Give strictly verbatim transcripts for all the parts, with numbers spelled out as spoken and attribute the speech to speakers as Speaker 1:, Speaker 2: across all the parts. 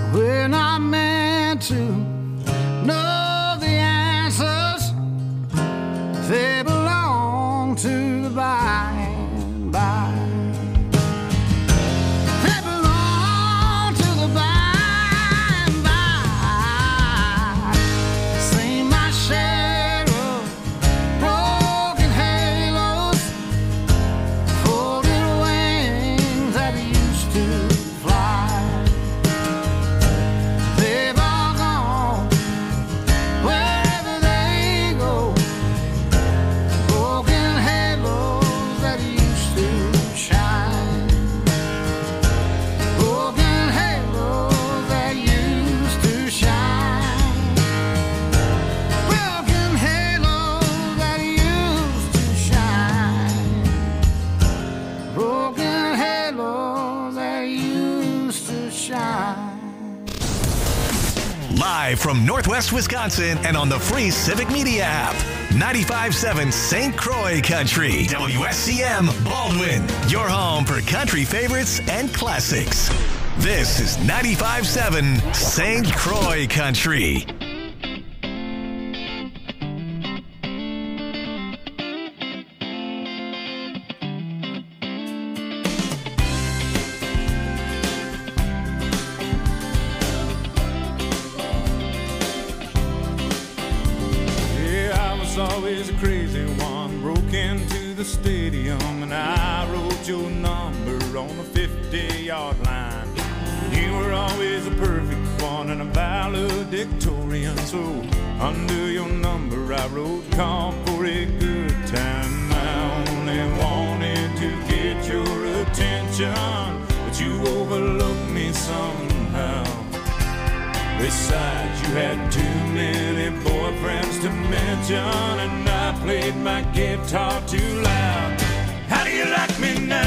Speaker 1: We're not meant to know the answers. They belong to the by and by. They belong to the by and by. Seen my share of broken halos, folded wings that used to fly. They've all gone wherever they go. Broken halos that used to shine. Broken halos that used to shine. Broken halos that used to shine. Broken halos that used to shine.
Speaker 2: Live from Northwest Wisconsin and on the free Civic Media app. ninety-five point seven Saint Croix Country. W S C M Baldwin. Your home for country favorites and classics. This is ninety-five point seven Saint Croix Country.
Speaker 3: Yeah, I was always a crazy one. Broke into the stadium and I wrote your number on the fifty-yard line. You were always a perfect one and a valedictorian. So under your number I wrote, call for a good time. I only wanted to get your attention, but you overlooked me somehow. Besides, you had too many boyfriends to mention, and I played my guitar too loud. How do you like me now?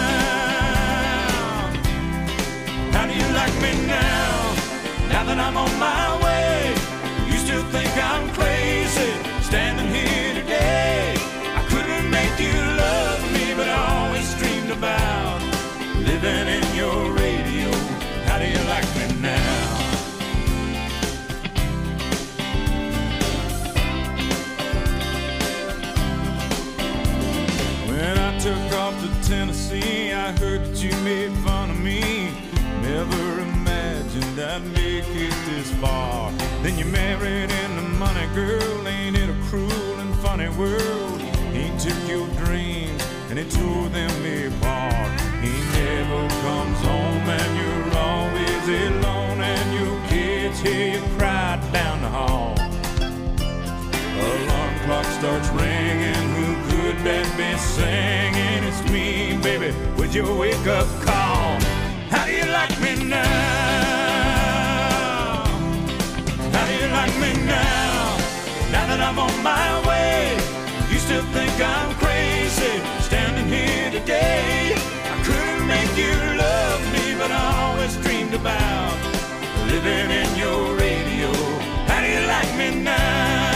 Speaker 3: How do you like me now? Now that I'm on my way, you still think I'm crazy, standing here today. I couldn't make you love me, but I always dreamed about living in your radio. How do you like me now? When I took off to Tennessee, I heard that you made fun of me. Never imagined I'd make it this far. Then you married into money, girl. Ain't it a cruel and funny world? He took your dreams and he tore them apart. He never comes home and you're always alone, and your kids hear you cry down the hall. Alarm clock starts ringing. Who could that be singing? It's me, baby, with your wake-up call. How do you like me now? How do you like me now? Now that I'm on my way, you still think I'm crazy, standing here today. I couldn't make you love me, but I always dreamed about living in your radio. How do you like me now?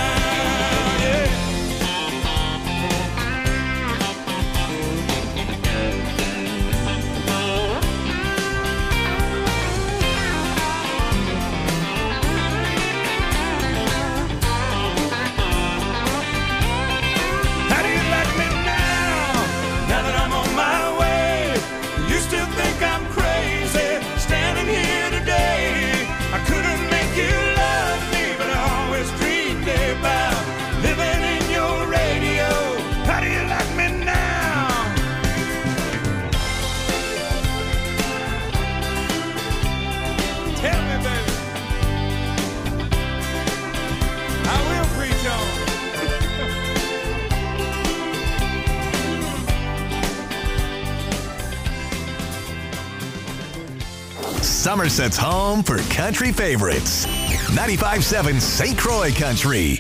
Speaker 2: Somerset's home for country favorites. ninety-five point seven Saint Croix Country.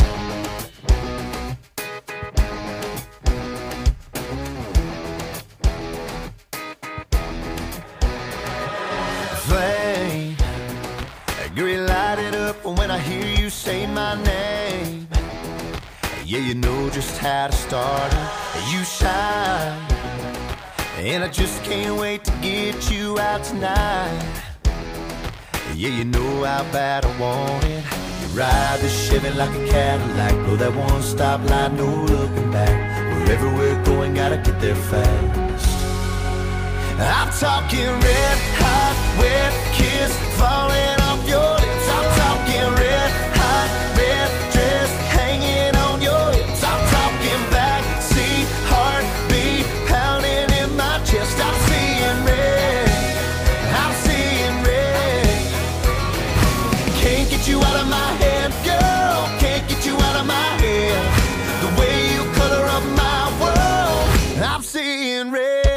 Speaker 1: Flame, get me lighted up when I hear you say my name. Yeah, you know just how to start it. You shine, and I just can't wait to get you out tonight. Yeah, you know how bad I want it. You ride the Chevy like a Cadillac, blow that one stop light, no looking back. Wherever we're going, gotta get there fast. I'm talking red hot, wet kiss falling off your lips. I'm talking red hot, red dress hanging on your hips. I'm talking backseat heartbeat pounding in my chest. I'm seeing red, I'm seeing red. Can't get you out of my head, girl. Can't get you out of my head. The way you color up my world, I'm seeing red.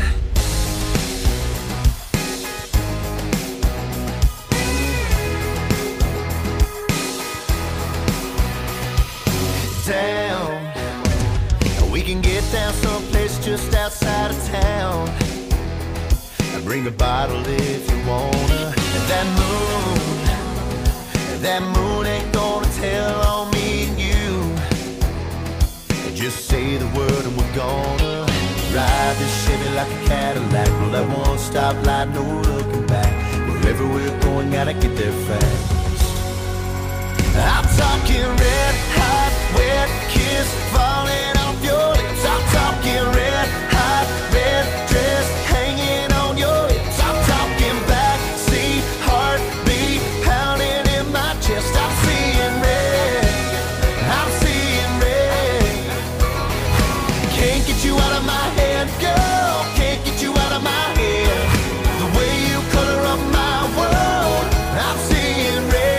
Speaker 1: Down, we can get down someplace just outside of town. Bring a bottle if you wanna. And that moon, that moon ain't gonna tell on me and you. Just say the word and we're gonna ride this Chevy like a Cadillac. Roll that one stop light, no looking back. Wherever we're going, gotta get there fast. I'm talking red hot, wet kiss falling off your lips. I'm talking red hot, red dress hanging on your hips. I'm talking backseat heartbeat pounding in my chest. I'm seeing red, I'm seeing red. Can't get you out of my head, girl. Can't get you out of my head. The way you color up my world, I'm seeing red.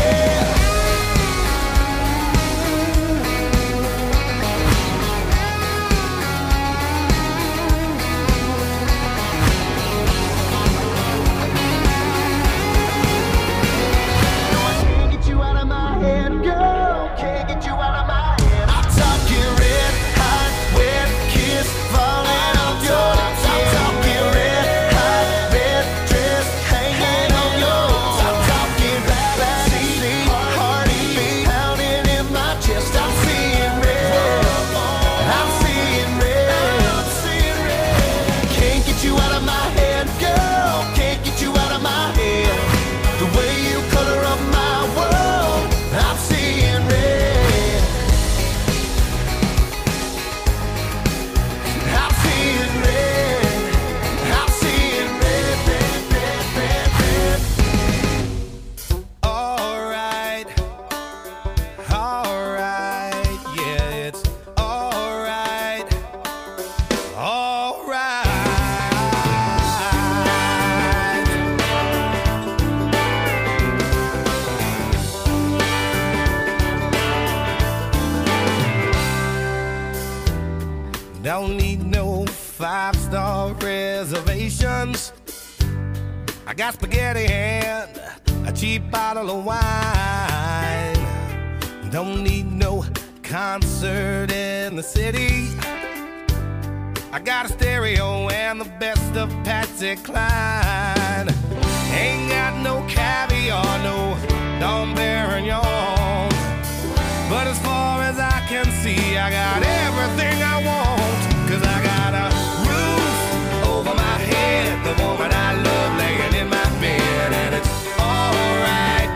Speaker 4: Don't need no five-star reservations. I got spaghetti and a cheap bottle of wine. Don't need no concert in the city. I got a stereo and the best of Patsy Cline. Ain't got no caviar, no Dom Perignon. But as far as I can see, I got everything I want. Cause I got a roof over my head, the woman I love laying in my bed. And it's alright,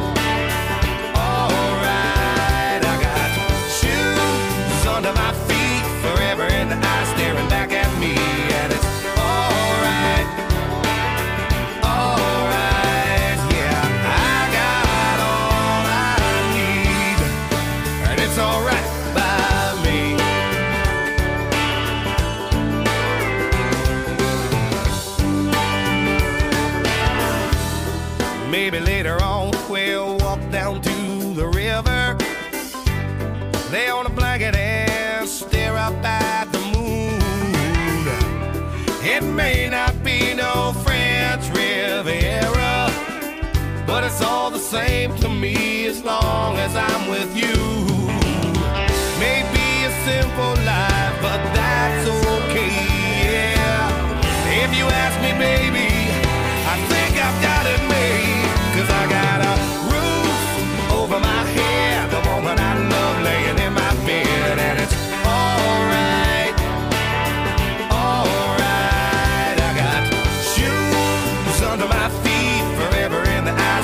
Speaker 4: alright. I got shoes under my feet, forever in the eye staring back at me. And it's alright, alright. Yeah, I got all I need, and it's alright by me. Maybe later on we'll walk down to the river, lay on a blanket and stare up at the moon. It may not be no French Riviera, but it's all the same to me as long as I'm with you. Maybe a simple life, but that's okay, yeah. If you ask me, baby, I think I've got it made. Cause I got a roof over my head, the woman I love laying in my bed. And it's alright, alright. I got shoes under my feet, forever in the eye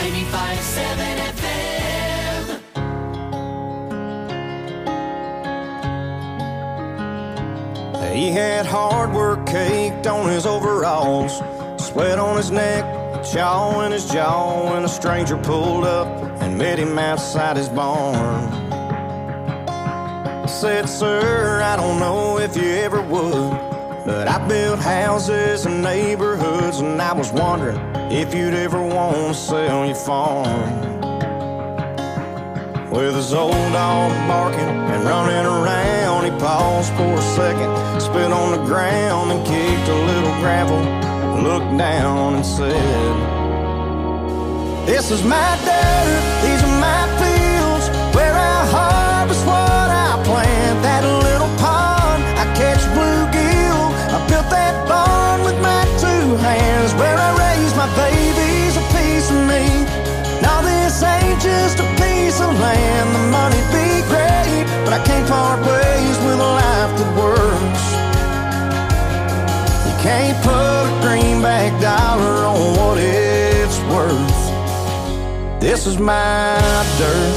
Speaker 5: ninety-five point seven F M.
Speaker 6: He had hard work caked on his overalls, sweat on his neck, chaw in his jaw, when a stranger pulled up and met him outside his barn. Said, sir, I don't know if you ever would, but I built houses and neighborhoods, and I was wondering if you'd ever want to sell your farm. With his old dog barking and running around, he paused for a second, spit on the ground and kicked a little gravel, looked down and said, this is my dirt, these are my fields, where I harvest what I plant. That little pond, I catch bluegill, I built that barn with my two hands, where I raise my babies, a piece of me. Now this ain't just a piece of land, the money'd be great, but I can't part ways with a life that works. You can't put a greenback dollar on what it's worth. This is my dirt.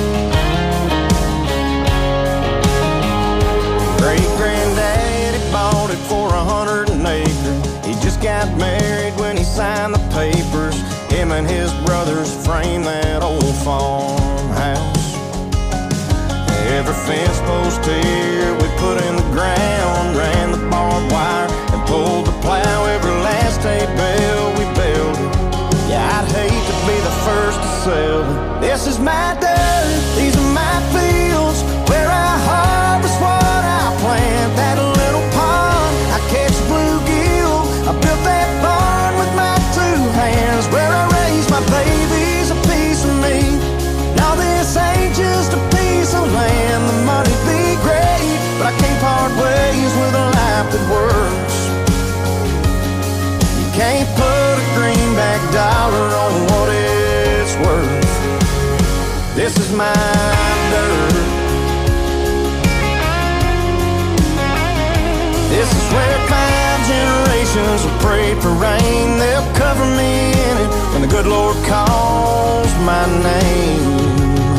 Speaker 6: Great-granddaddy bought it for a hundred an acre. He just got married when he signed the papers. Him and his brothers framed that old farmhouse. Every fence post here we put in the ground, ran the barbed wire and pulled the plow. Every last hay bale we built it. Yeah, I'd hate to be the first to sell it. This is my dirt, these are my fields, where I harvest what I plant. That little pond, I catch bluegill, I built that barn with my two hands, where I raise my babies, a piece of me. Now this ain't just a piece of land, the money'd be great, but I can't part ways with a life that works. You can't put a greenback dollar on what it's worth. This is my dirt. This is where five generations have prayed for rain. They'll cover me in it when the good Lord calls my name.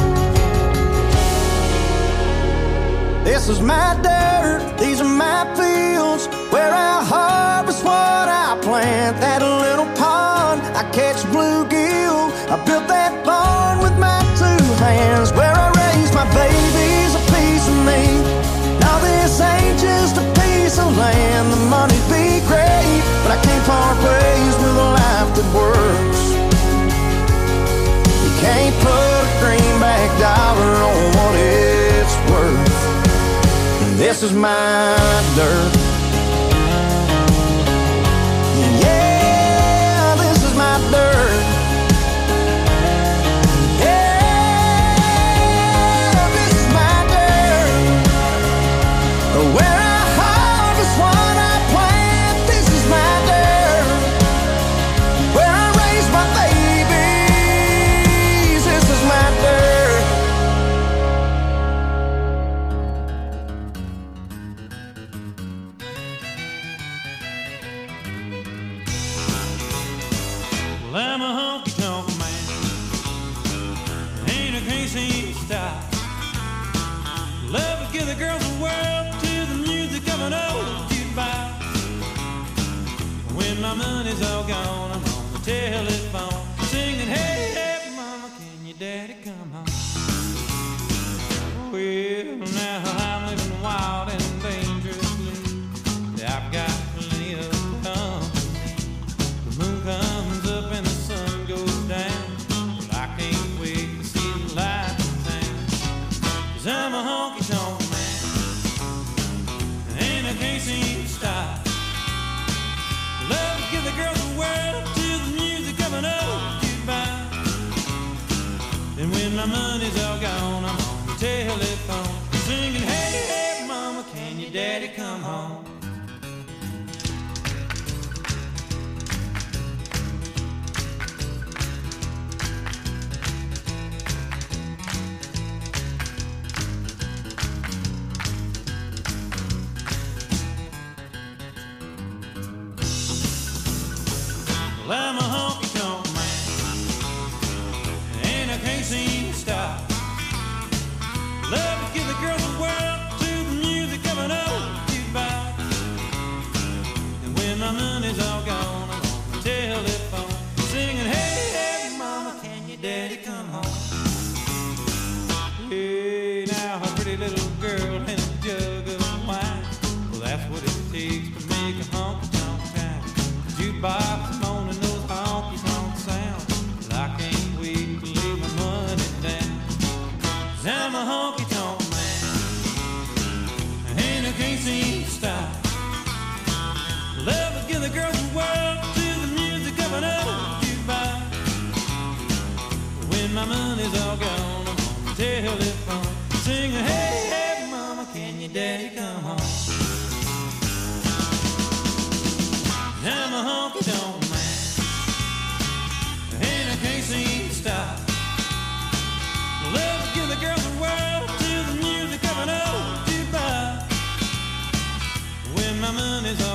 Speaker 6: This is my dirt, these are my fields, where I harvest what I plant. That little pond, I catch bluegill, I built that barn with my two hands, where I raise my babies, a piece of me. Now this ain't just a piece of land, the money'd be great, but I can't part ways with a life that works. You can't put a greenback dollar on what it's worth. This is my dirt. Yeah, this is my dirt. Yeah, this is my dirt. Where I harvest what I plant. This is my dirt. Where I raise my babies. This is my dirt.
Speaker 3: Well, I'm a honky-tonk man. Ain't a crazy style. Love to give the girls the world to the music of an old jukebox. When my money's all gone, I'm on the telephone singing, hey, hey, mama, can your daddy come home? Well, now I'm living wild and dangerously. I've got plenty of company. The moon comes up and the sun goes down. Well, I can't wait to see the light in town. 'Cause I'm a honky-tonk man, and I can't seem to stop. Love to give the girls the world to the music of an old jukebox. And when my money's all gone, I'm on the telephone singing, hey, hey, mama, can your daddy come home? Well, I'm a honky-tonk man,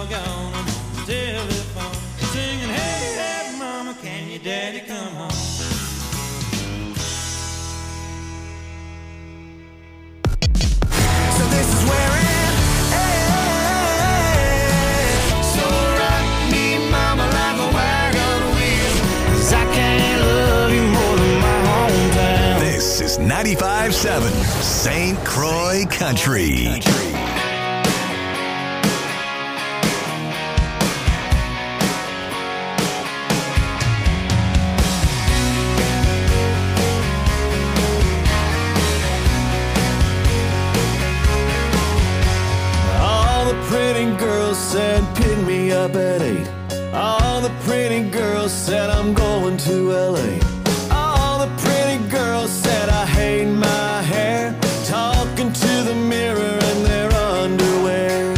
Speaker 3: gone. I'm on the telephone singing, hey, hey, mama, can your daddy come home?
Speaker 4: So this is where it ends. So rock me, mama, like a wagon wheel, 'cause I can't love you more than my hometown.
Speaker 2: This is ninety-five seven Saint Croix Country.
Speaker 6: Said pick me up at eight. All the pretty girls said I'm going to L A. All the pretty girls said I hate my hair, talking to the mirror in their underwear.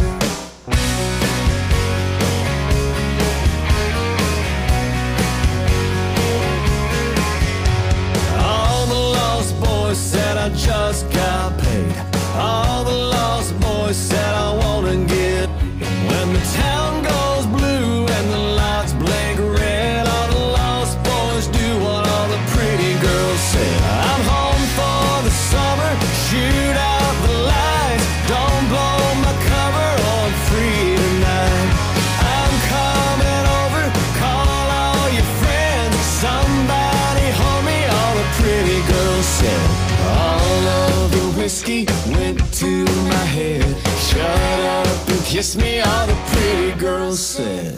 Speaker 6: All the lost boys said I just got paid. All the lost boys said I wanna get. When the town goes blue and the lights blink red, all the lost boys do what all the pretty girls say. I'm home for the summer, shoot out the lights, don't blow my cover on free tonight. I'm coming over, call all your friends, somebody hold me, all the pretty girls said. All of the whiskey went to my head. Shut up and kiss me, all the pretty girls said.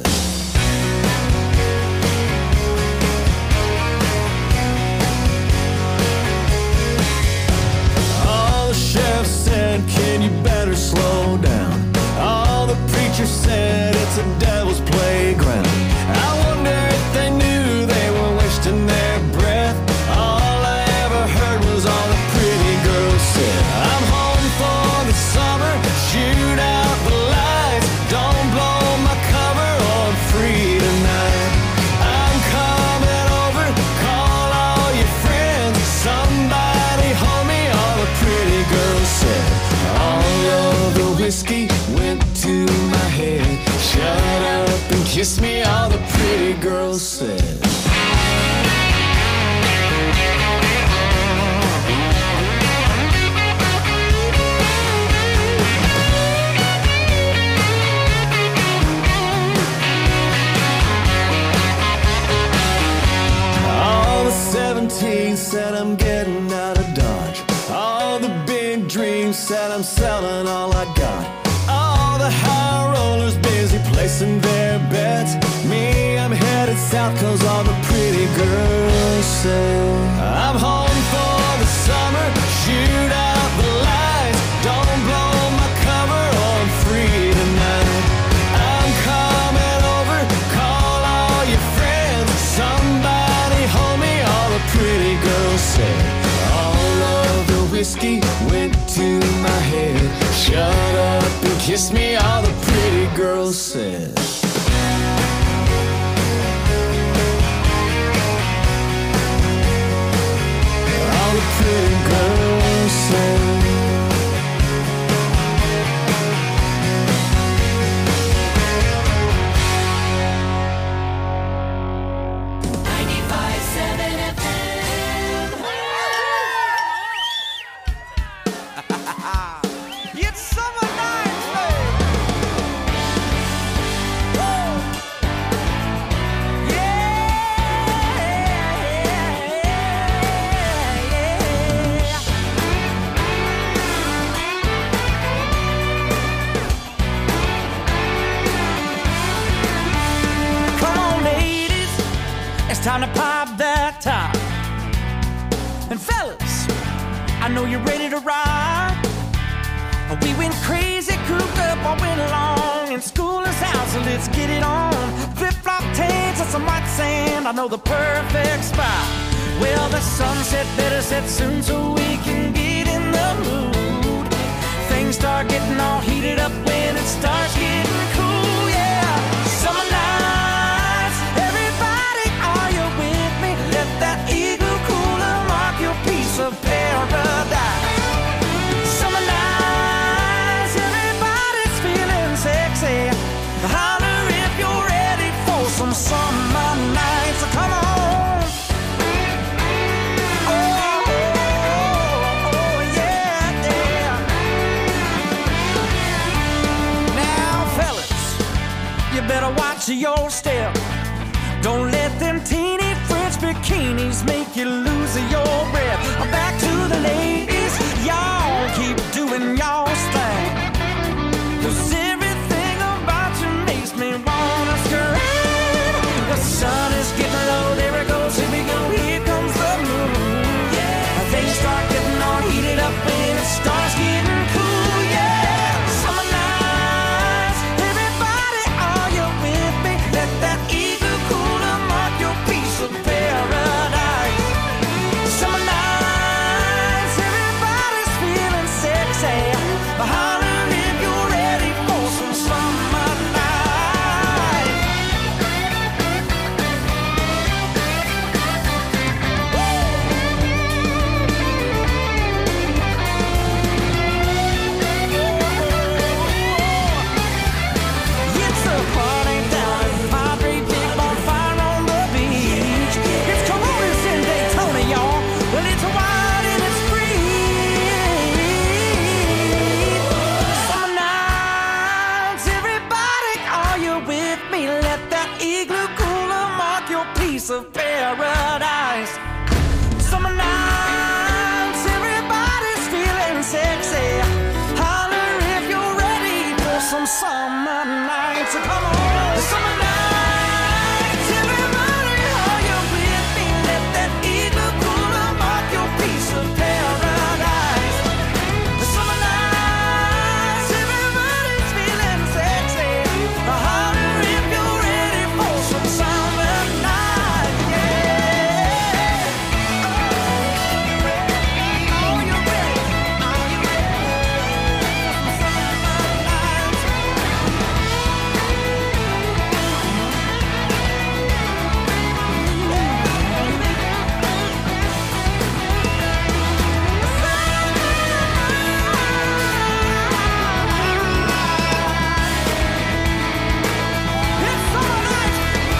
Speaker 6: All the sheriff said, can you better slow down? All the preachers said, it's a devil's playground. I wonder if they knew they were wasting their breath. All I ever heard was all the pretty girls said. I'm home for the summer, shoot out the lights, don't blow my cover on free tonight. I'm coming over, call all your friends, somebody hold me, all the pretty girls said. All of the whiskey went to my head. Shut up and kiss me, all the pretty girls said. seventeen said I'm getting out of Dodge. All the big dreams said I'm selling all I got. All the high rollers busy placing their bets. Me, I'm headed south 'cause all the pretty girls say I'm home for the summer, shoot out the lights, don't blow my cover on free tonight. I'm coming over, call all your friends, somebody hold me, all the pretty girls say. All of the whiskey went to my head. Shut up and kiss me, all the pretty girls said. All the pretty girls said.
Speaker 7: Time to pop that top. And fellas, I know you're ready to ride. We went crazy, cooped up all winter long, and school is out, so let's get it on. Flip-flop tanks and some white sand, I know the perfect spot. Well, the sunset better set soon so we can get in the mood. Things start getting all heated up when it starts getting cool, yeah. Summer nights, everybody, are you with me? Let that eagle cooler mark your piece of paradise. Summer nights, everybody's feeling sexy. How bikinis make you lose your breath. Back to the ladies, y'all keep doing y'all's thing. 'Cause everything about you makes me wanna scream. The sun is getting low, there it goes, here we go, here comes the moon. Yeah, things start getting all heated up and it starts getting cool. Yeah, summer nights, everybody, are you with me? Let that eagle cooler mark your piece of paradise. Summer nights, everybody's feeling sexy. Holler if you're ready for some summer night. It's a party down at Padre, big bonfire on the beach. It's Coronas in Daytona, y'all. Well, it's wild and it's free. Summer nights, everybody, are you with me? Let that igloo cooler mark your piece of paradise. Summer nights, everybody's feeling sexy. Holler if you're ready for some summer nights. So come on, summer nights, everybody, are you with me? Let that igloo cooler mark your piece of paradise. The summer nights, everybody's feeling sexy. Holler if you're ready for some summer night. Yeah. Oh, you ready? Are you ready for some summer nights? It's summer nights.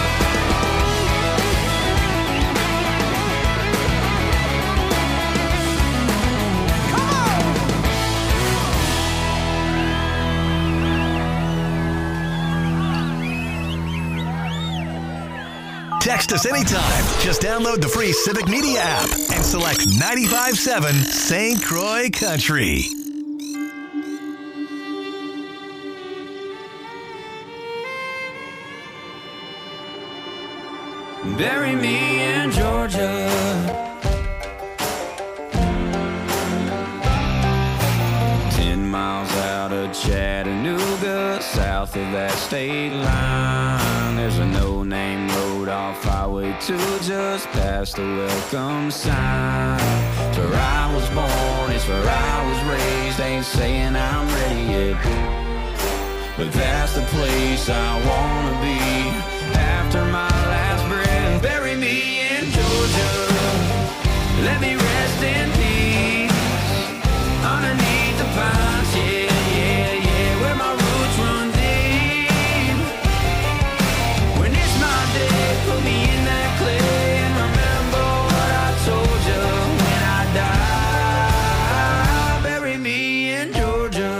Speaker 7: Come on.
Speaker 2: Text us anytime. Just download the free Civic Media app and select ninety-five point seven Saint Croix Country.
Speaker 7: Bury me in Georgia.
Speaker 8: Ten miles out of Chattanooga, south of that state line, there's a no-name road off Highway two, just past the welcome sign. It's where I was born, it's where I was raised. Ain't saying I'm ready yet, but that's the place I wanna be after my last breath. Bury me in Georgia, let me rest in peace underneath the pines. Yeah, yeah, yeah, where my roots run deep. When it's my day, put me in that clay and remember what I told you when I die. Bury me in Georgia.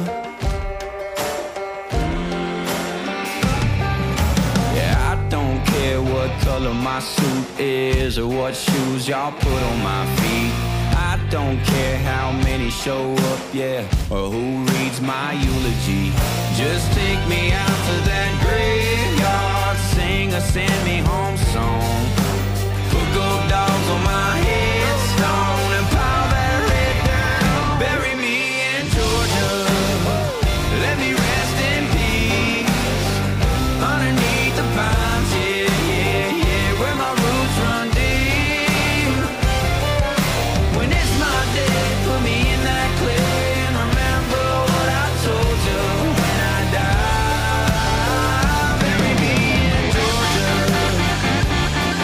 Speaker 8: Yeah, I don't care what color my suit is or what shoes y'all put on my feet. I don't care how many show up, yeah, or who reads my eulogy. Just take me out to that graveyard, sing a send me home song. Put gold dogs on my headstone and pile that red dirt. Bury me in Georgia, let me rest in peace underneath the pines. Yeah, yeah, yeah, where my roots run deep. When it's my day, put me in that clay and remember what I told you when I die. Bury me in Georgia.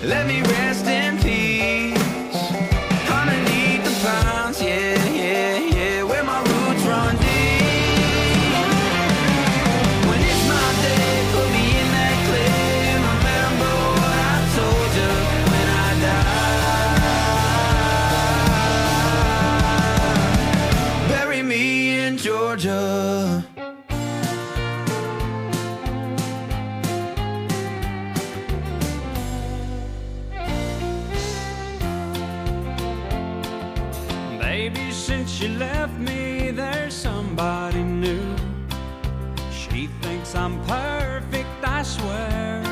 Speaker 8: let me rest in peace. Underneath the pines, yeah, yeah, yeah, where my roots run deep. When it's my day, put me in that clay and remember what I told you when I die. Bury me in Georgia.
Speaker 9: Since she left me, there's somebody new. She thinks I'm perfect, I swear.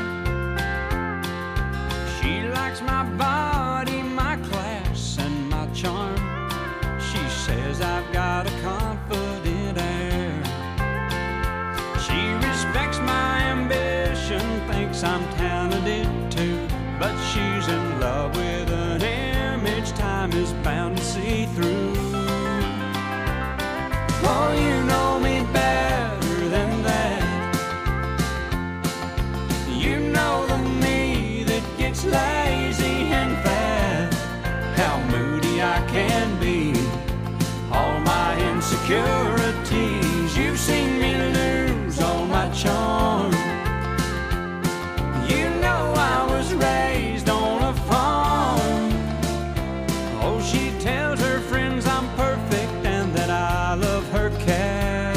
Speaker 9: She likes my body, my class, and my charm. She says I've got a confident air. She respects my ambition, thinks I'm talented too. But she's in love with an image time is bound to see through. Oh, you know me better than that. You know the me that gets lazy and fat. How moody I can be, all my insecurities. You've seen me lose all my charm. You know I was raised on a farm. Oh, she tells her friends I'm perfect and that I love her cat.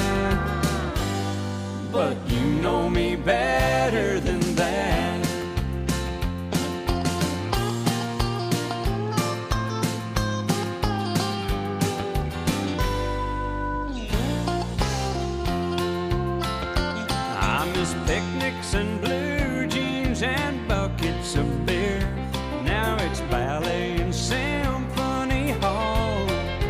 Speaker 9: But you know me better than that. I miss picnics and blue jeans and buckets of beer. Now it's ballet and symphony hall.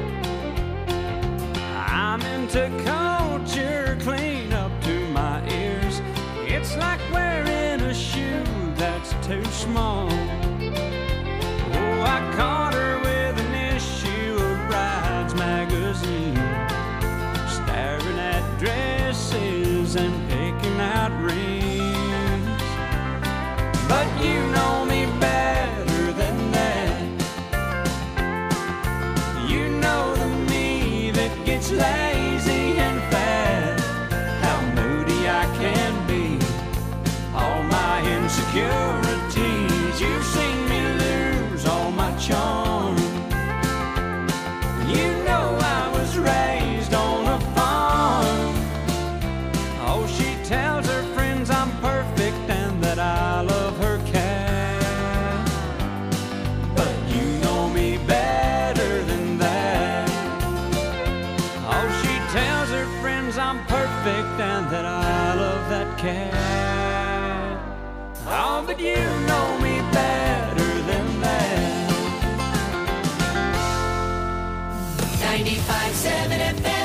Speaker 9: I'm into culture clean up to my ears. It's like wearing a shoe that's too small. Oh, I caught her with an issue of Brides magazine, staring at dresses and picking out rings. But you know me better than that. You know the me that gets lazy and fat. How moody I can be, all my insecurities. You've seen me lose all my charm. You know I was raised on a farm. Oh, she tells her friends I'm perfect and that I love her cat. But you know me better than that. Oh, she tells her friends I'm perfect and that I love that cat. Oh, but you know me better than that.
Speaker 5: ninety-five point seven F M.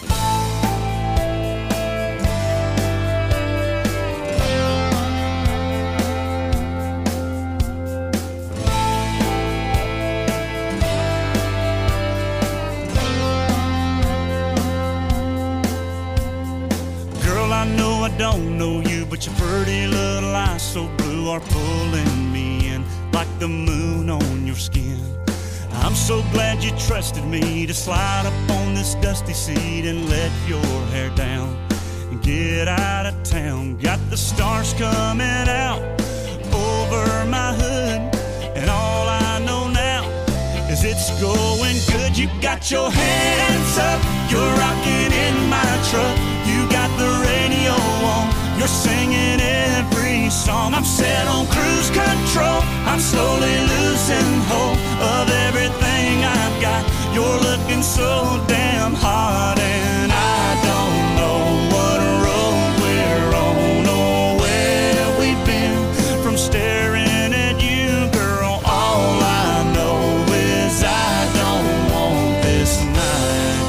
Speaker 3: Girl, I know I don't know you, but your pretty little eyes so blue are pulling me in like the moon on your skin. I'm so glad you trusted me to slide up on this dusty seat and let your hair down and get out of town. Got the stars coming out over my hood, and all I know now is it's going good. You got your hands up, you're rocking in my truck. You got the radio on, you're singing every song. I'm set on cruise control, I'm slowly losing hope of everything I've got. You're looking so damn hot, and I don't know what road we're on or where we've been. From staring at you, girl, all I know is I don't want this night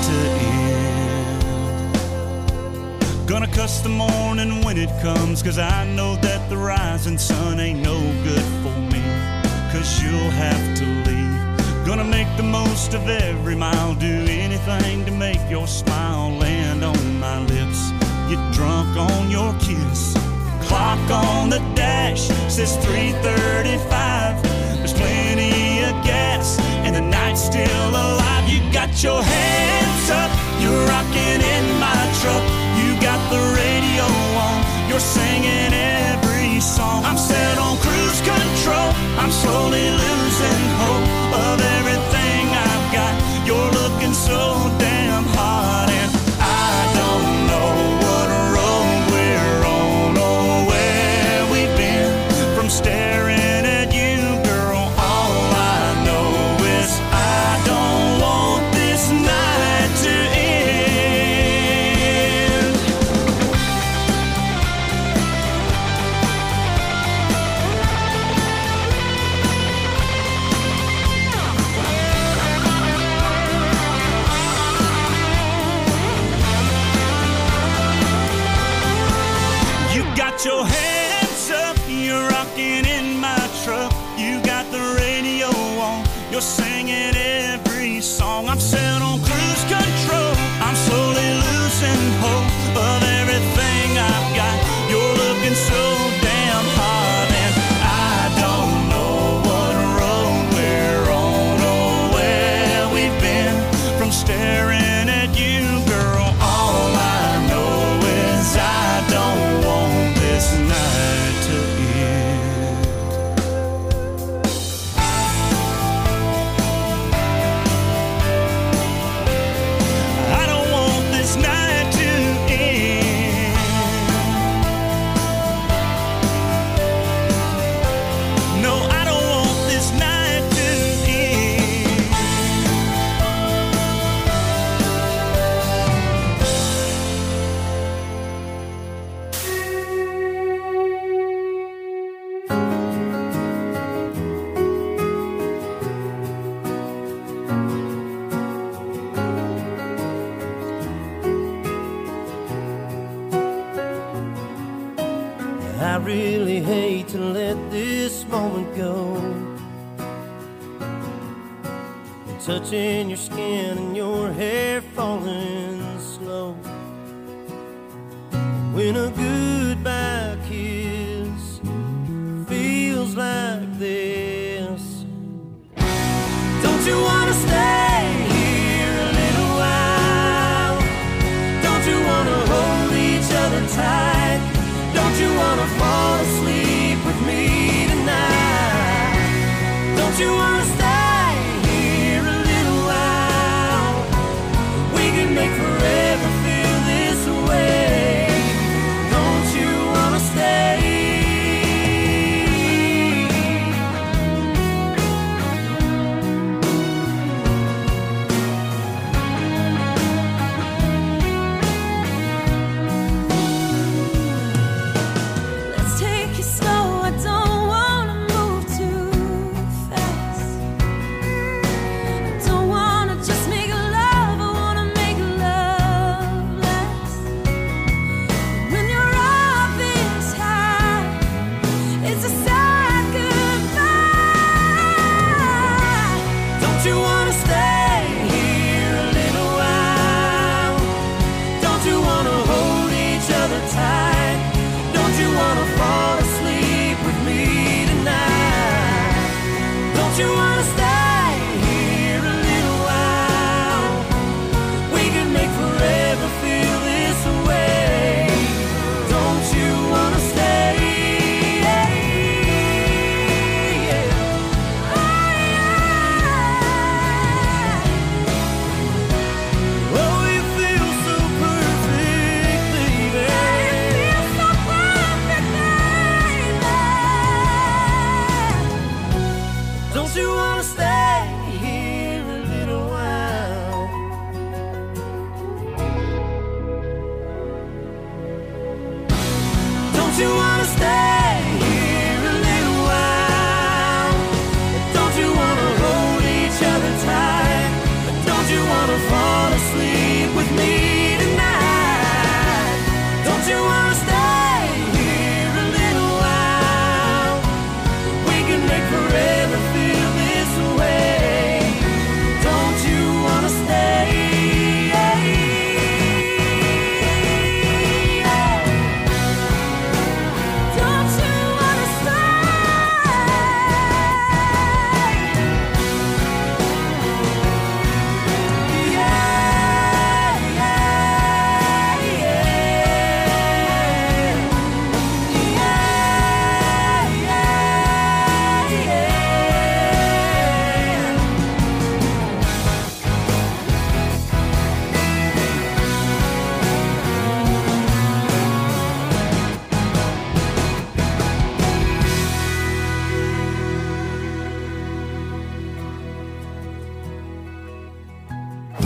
Speaker 3: to end. Gonna cuss the morning when it comes, 'cause I know that the rising sun ain't no good for me, 'cause you'll have to leave. Gonna make the most of every mile, do anything to make your smile land on my lips. Get drunk on your kiss. Clock on the dash says three thirty-five.
Speaker 10: got your hands up, you're rocking in my truck. You got the radio on, you're singing every song. I'm set on cruise control, I'm slowly losing hope of everything I've got. You're looking so damn hot, and I don't know what road we're on or where we've been. From staring at you, girl, all I know is I don't want this night to end. You got your hands up, you're rocking in my truck. You got the radio on, you're singing every song. I'm set on cruise control, I'm slowly losing hope of everything I've got. You're looking so damn hot, and I don't know what road we're on or where we've been. From staring at you, girl, all I know is I don't want this night to end. I don't want this night to end. No, I don't want this night to end.
Speaker 11: I really hate to let this moment go. Touching your skin and your hair falling slow. When a goodbye kiss feels like this. Don't you wanna stay here a little while? Don't you wanna hold each other tight? Don't you wanna fall asleep with me tonight? Don't you wanna stay here a little while? We can make forever feel this way. Don't you wanna stay?
Speaker 12: Let's take it slow, I don't wanna move too fast. I don't wanna just make love, I wanna make love last. When you're up this high, it's a sad goodbye.
Speaker 11: Don't you wanna stay here a little while? Don't you wanna hold each other tight? Don't you wanna fall asleep with me tonight? Don't you wanna stay here a little while? We can make forever feel this way. Don't you wanna stay? Oh, you feel so perfect, baby. Don't you wanna stay?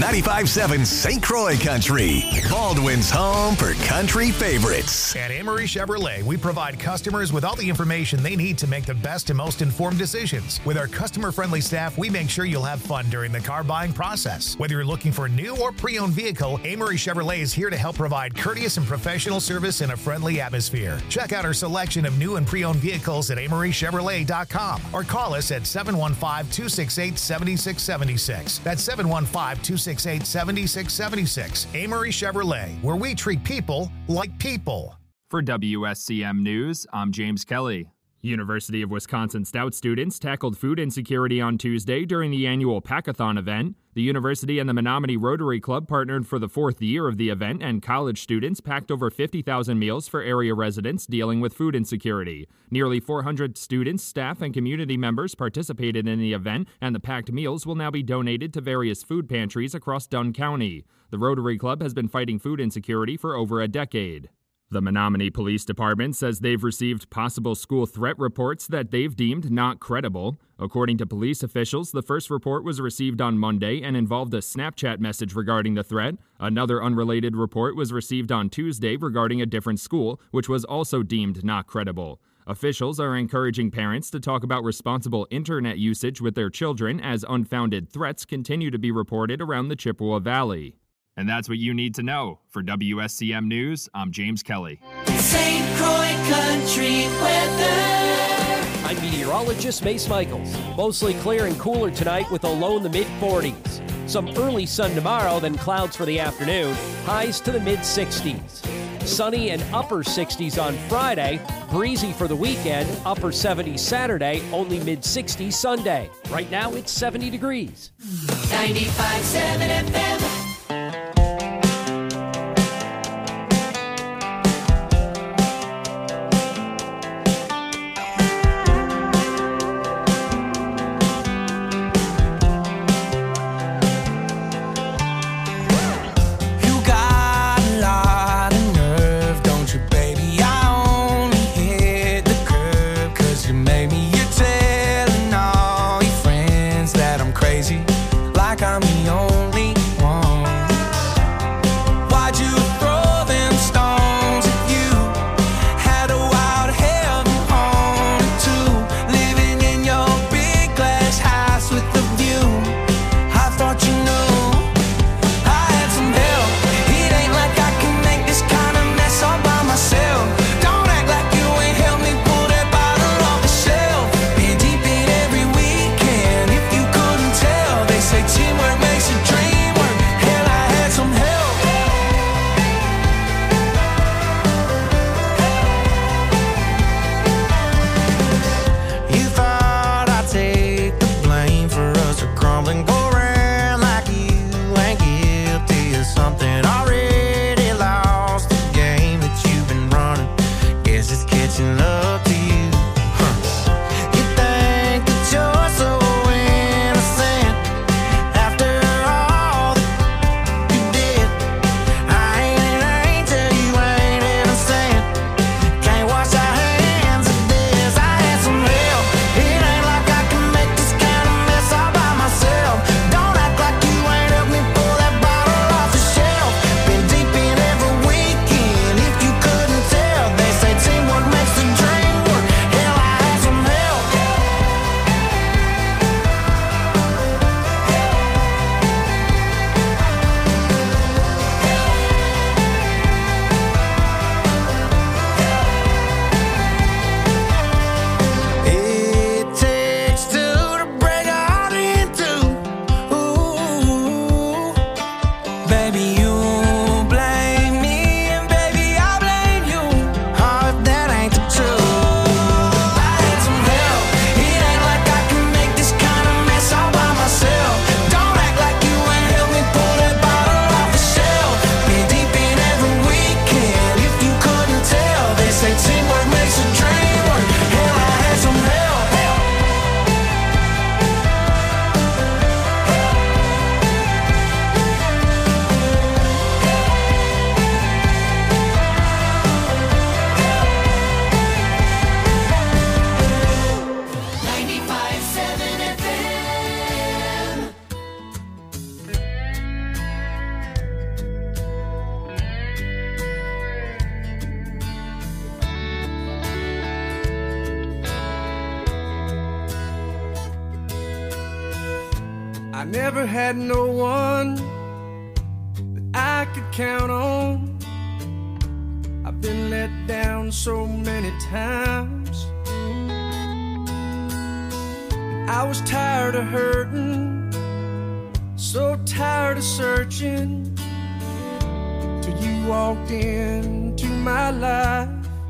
Speaker 2: ninety-five point seven Saint Croix Country, Baldwin's home for country favorites.
Speaker 13: At Amory Chevrolet, we provide customers with all the information they need to make the best and most informed decisions. With our customer-friendly staff, we make sure you'll have fun during the car buying process. Whether you're looking for a new or pre-owned vehicle, Amory Chevrolet is here to help provide courteous and professional service in a friendly atmosphere. Check out our selection of new and pre-owned vehicles at amory chevrolet dot com or call us at seven one five, two six eight, seven six seven six. That's seven one five, two six eight, seven six seven six. Amory Chevrolet, where we treat people like people.
Speaker 14: For W S C M News, I'm James Kelly. University of Wisconsin Stout students tackled food insecurity on Tuesday during the annual Packathon event. The university and the Menominee Rotary Club partnered for the fourth year of the event, and college students packed over fifty thousand meals for area residents dealing with food insecurity. Nearly four hundred students, staff, and community members participated in the event, and the packed meals will now be donated to various food pantries across Dunn County. The Rotary Club has been fighting food insecurity for over a decade. The Menominee Police Department says they've received possible school threat reports that they've deemed not credible. According to police officials, the first report was received on Monday and involved a Snapchat message regarding the threat. Another unrelated report was received on Tuesday regarding a different school, which was also deemed not credible. Officials are encouraging parents to talk about responsible internet usage with their children as unfounded threats continue to be reported around the Chippewa Valley. And that's what you need to know. For W S C M News, I'm James Kelly.
Speaker 5: Saint Croix Country weather.
Speaker 15: I'm meteorologist Mace Michaels. Mostly clear and cooler tonight with a low in the mid forties. Some early sun tomorrow, then clouds for the afternoon. Highs to the mid sixties. Sunny and upper sixties on Friday. Breezy for the weekend. Upper seventies Saturday. Only mid sixties Sunday. Right now it's seventy degrees.
Speaker 5: ninety-five point seven F M.
Speaker 16: I'm the only one.
Speaker 11: I never had no one that I could count on. I've been let down so many times. I was tired of hurting, so tired of searching, till you walked into my life.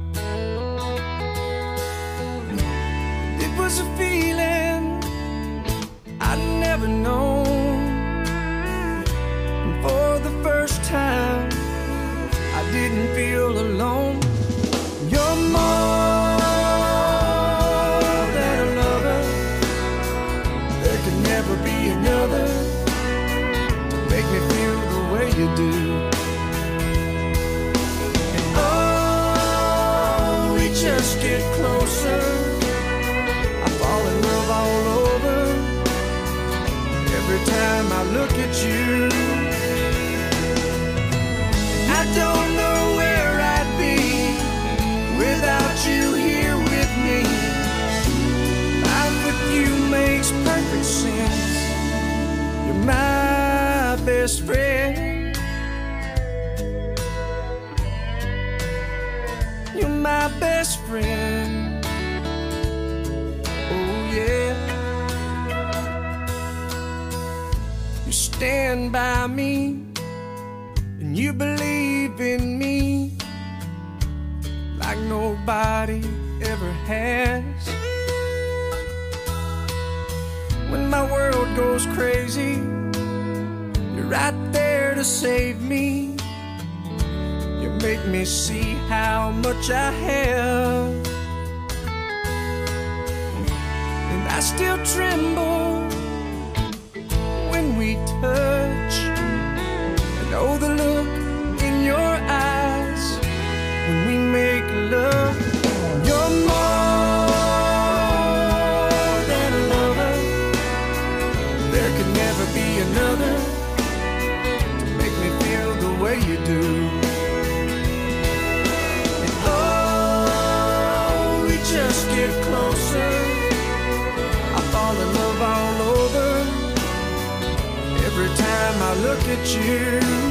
Speaker 11: It was a feeling I'd never known, and for the first time I didn't feel alone. You're more than a lover. There could never be another to make me feel the way you do. And oh, we just get closer. I fall in love all over every time I look at you. I don't know where I'd be without you here with me. Life with you makes perfect sense. You're my best friend. You're my best friend. Oh yeah. You stand by me and you believe in me like nobody ever has. When my world goes crazy, you're right there to save me. You make me see how much I have, and I still tremble when we touch. And oh, the look in your eyes when we make love. You're more than a lover. There could never be another to make me feel the way you do. And oh, we just get closer. I fall in love all over every time I look at you.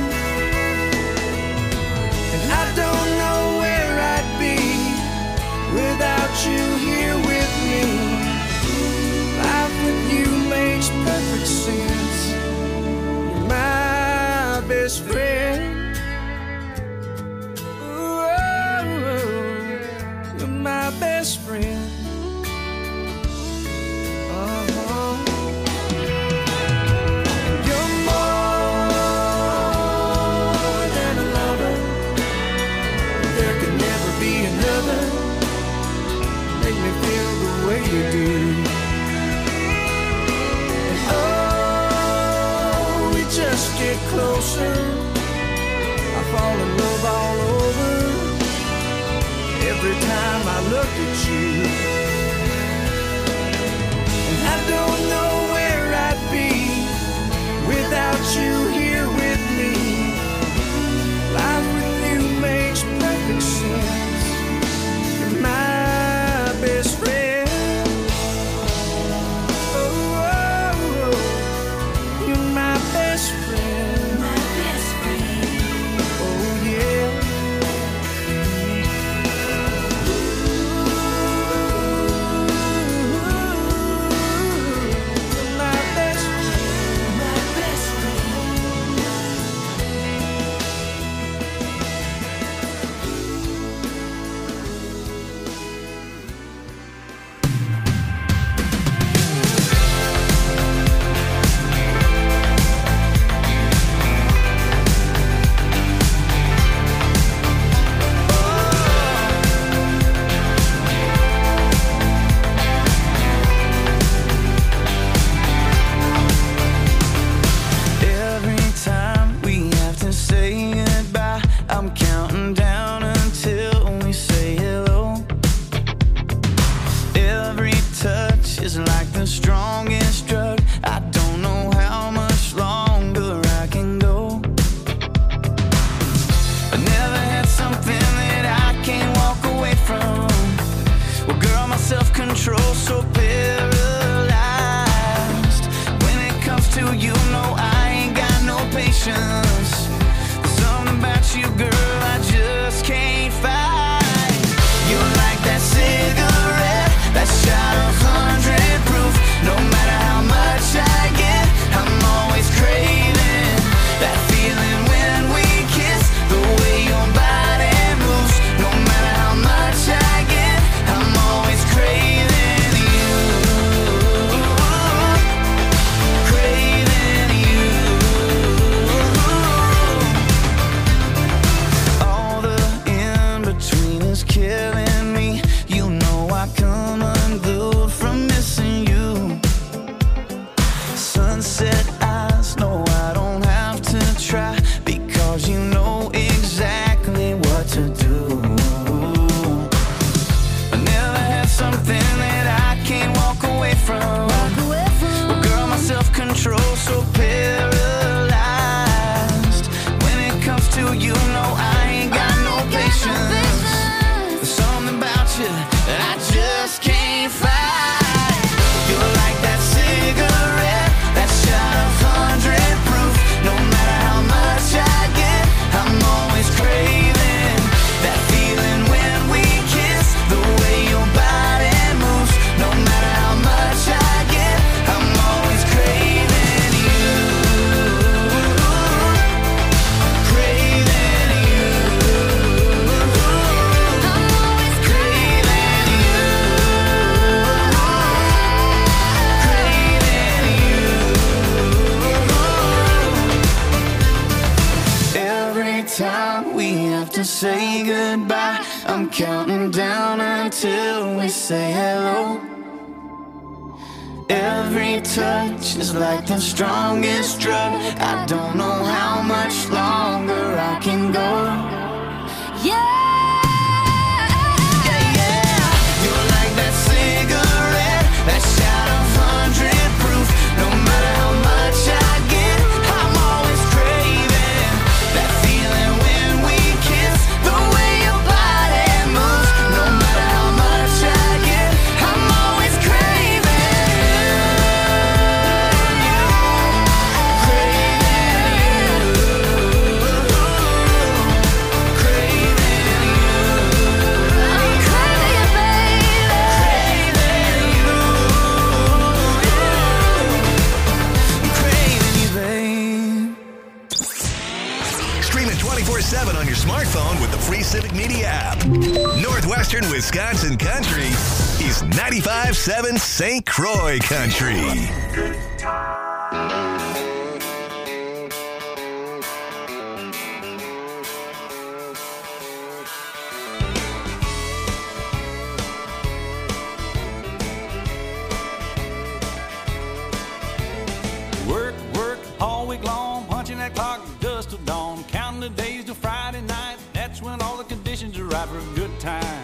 Speaker 11: And I don't know where I'd be without you here with me. Life with you makes perfect sense. You're my best friend. Ooh, you're my best friend. Uh-huh. You're more than a lover. There could never be another. Make me feel the way you do. And oh, we just get closer. I fall in love all over every time I look at you. And I don't know where I'd be without you here with me. Life with you makes perfect sense. You're my best friend. Oh, oh, oh. You're my best friend. My best friend. Oh yeah. Ooh,
Speaker 16: I'm counting down until we say hello. Every touch is like the strongest drug. I don't know how much longer I can go.
Speaker 12: Yeah.
Speaker 16: That shot of hundred proof. No matter how much I get, I'm always craving that feeling when we kiss. The way your body moves. No matter how much I get, I'm always craving you. Craving you. Craving you. I'm craving you, baby. Craving you.
Speaker 2: twenty-four seven on your smartphone with the free Civic Media app. Northwestern Wisconsin Country is ninety-five point seven Saint Croix Country.
Speaker 9: Work, work all week long, punching that clock dust till dawn, counting the days till Friday night. That's when all the conditions are right for a good time.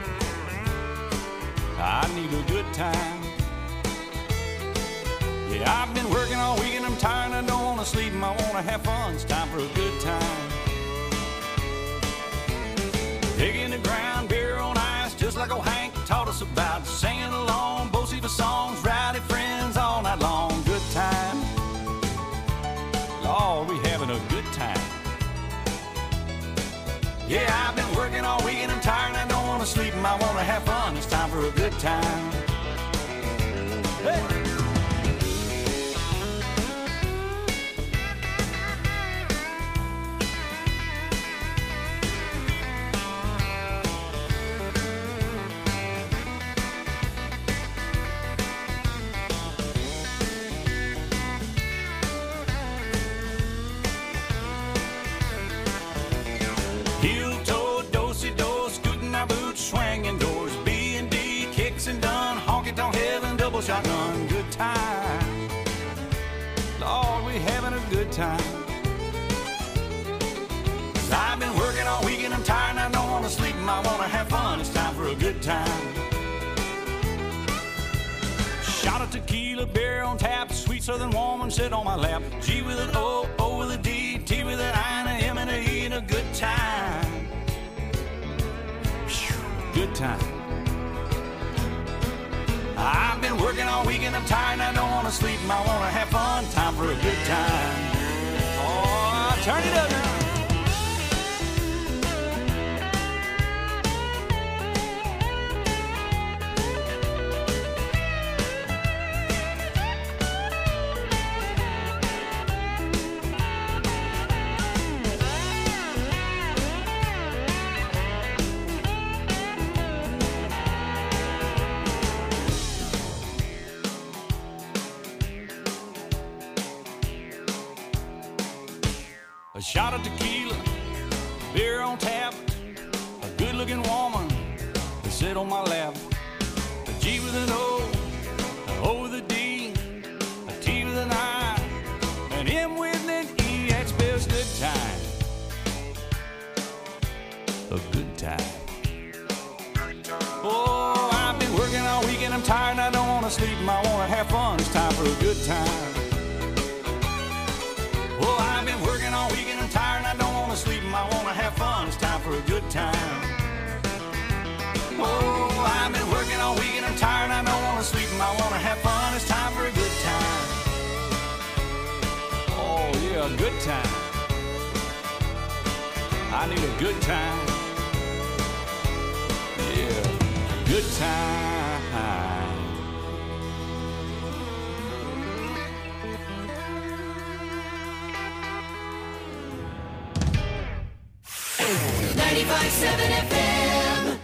Speaker 9: I need a good time. Yeah, I've been working all week and I'm tired. I don't want to sleep and I want to have fun. It's time for a good time. Digging the ground, beer on ice, just like old Hank taught us about. Singing along, both of songs, rowdy friends all night long. Good time. Lord, we having a good time. Yeah, I've been working all week and I'm tired and I don't want to sleep and I want to have fun. It's time for a good time. Hey. Heel toe, do-si-do, scooting our boots, swinging doors, B and D, kicks and done, honky-tonk heaven, double shotgun, good time. Lord, we having a good time. 'Cause I've been working all week and I'm tired and I don't want to sleep and I want to have fun. It's time for a good time. Shot of tequila, beer on tap, sweet southern woman sit on my lap. G with an O, O with a D, T with an I and a M and a E and a good time. Good time. I've been working all week and I'm tired and I don't want to sleep and I want to have fun. Time for a good time. Oh, turn it up now. A shot of tequila, beer on tap, a good-looking woman to sit on my lap. A G with an O, an O with a D, a T with an I, an M with an E. That spells good time. A good time. Oh, I've been working all week and I'm tired and I don't want to sleep and I want to have fun. It's time for a good time. Oh, I've been working all week and I'm tired and I don't want to sleep and I want to have fun. It's time for a good time. Oh, I've been working all week and I'm tired and I don't want to sleep and I want to have fun. It's time for a good time. Oh, yeah, a good time. I need a good time. Yeah, good time.
Speaker 5: ninety-five point seven F M.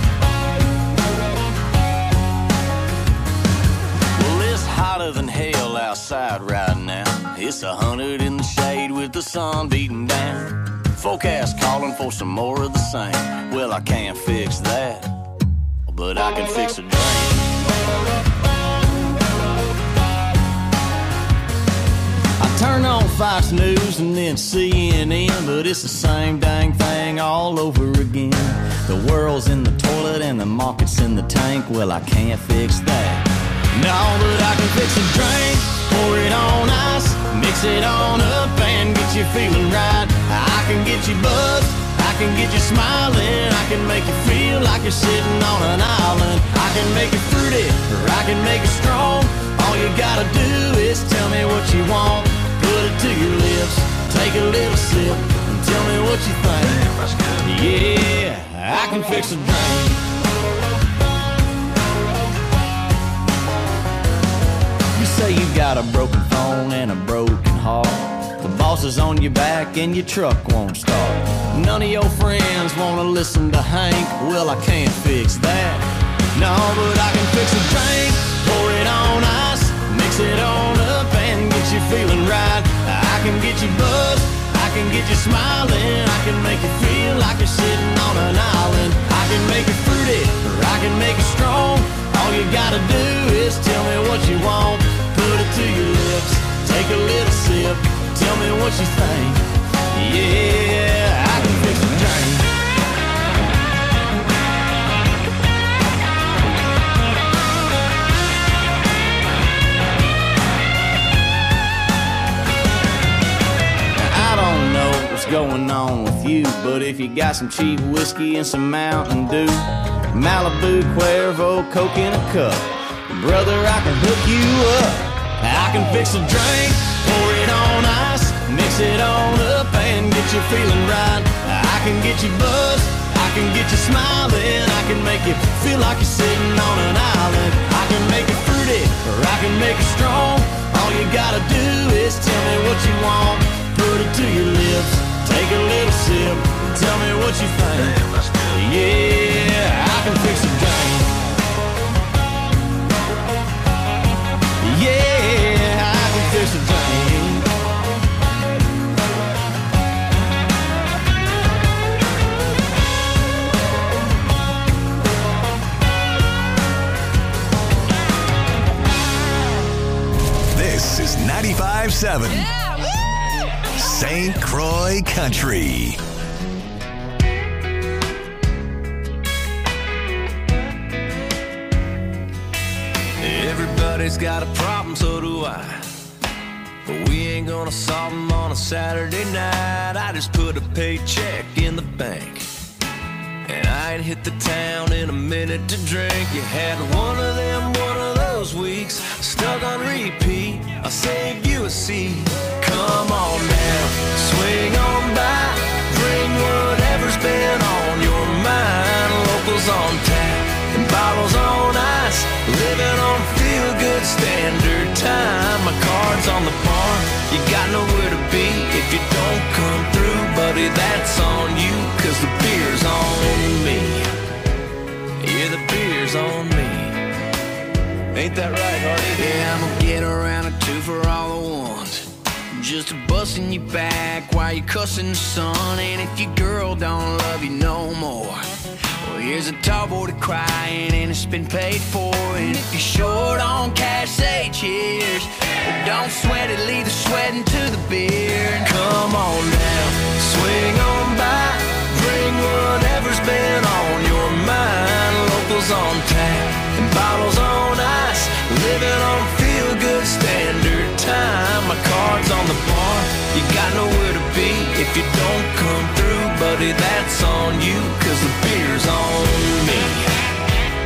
Speaker 6: Well, it's hotter than hell It's a hundred in the shade with the sun beating down. Forecast calling for some more of the same. Well, I can't fix that, but I can fix a drain. I turn on Fox News and then C N N, but it's the same dang thing all over again. The world's in the toilet and the market's in the tank. Well, I can't fix that. No, but I can fix a drink, pour it on ice, mix it on up and get you feeling right. I can get you buzzed, I can get you smiling, I can make you feel like you're sitting on an island. I can make it fruity, or I can make it strong. All you gotta do is tell me what you want. Put it to your lips, take a little sip, and tell me what you think. Yeah, I can fix a drink. You say you got a broken phone and a broken heart. The boss is on your back and your truck won't start. None of your friends wanna listen to Hank. Well, I can't fix that. No, but I can fix a drink, pour it on ice, mix it on up and get you feeling right. I can get you buzzed, I can get you smiling, I can make you feel like you're sitting on an island. I can make it fruity, or I can make it strong. All you gotta do is tell me what you want. Put it to your lips, take a little sip, tell me what you think. Yeah, I can fix a drink. I don't know what's going on with you, but if you got some cheap whiskey and some Mountain Dew, Malibu, Cuervo, Coke in a cup, brother, I can hook you up. I can fix a drink, pour it on ice, mix it on up and get you feeling right. I can get you buzzed, I can get you smiling, I can make you feel like you're sitting on an island. I can make it fruity, or I can make it strong. All you gotta do is tell me what you want. Put it to your lips, take a little sip, tell me what you think. Yeah, I can fix a drink. Yeah, I can fix a drink.
Speaker 2: This is ninety-five seven Saint Croix Country.
Speaker 11: Everybody's got a problem, so do I. But we ain't gonna solve them on a Saturday night. I just put a paycheck in the bank, and I ain't hit the town in a minute to drink. You had one of them, one of those weeks, stuck on repeat. I'll save you a seat. Come on now, swing on by, bring whatever's been on your mind. Locals on tap and bottles on ice, living on feel-good standard time. My card's on the bar, you got nowhere to be if you don't come through, buddy, that's on you, cause the beer's on me. Yeah, the beer's on me. Ain't that right, Hardy? Yeah, I'm gonna get around a two for all the ones, just a busting you back while you cussing the sun. And if your girl don't love you no more, well, here's a tall boy to crying and it's been paid for. And if you're short on cash, say cheers. But don't sweat it, leave the sweating to the beer. And come on now, swing on by, bring whatever's been on your mind. Locals on tap and bottles on ice, living on feel-good standard time. My card's on the bar, you got nowhere to be if you don't come through, buddy, that's on you, cause the